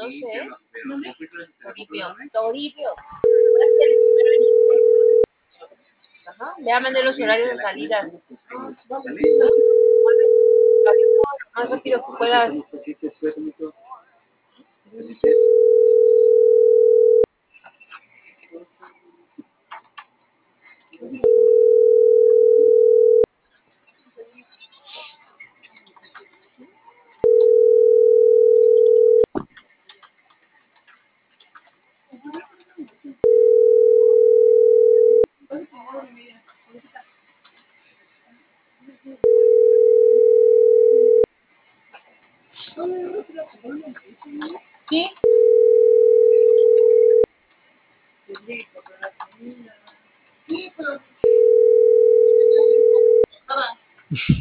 entonces, Toribio. Toribio. Voy a ser el primero en ir. Ajá. Déjame de los horarios de salida. Más rápido que puedas. ¿Sí? Sí, pero...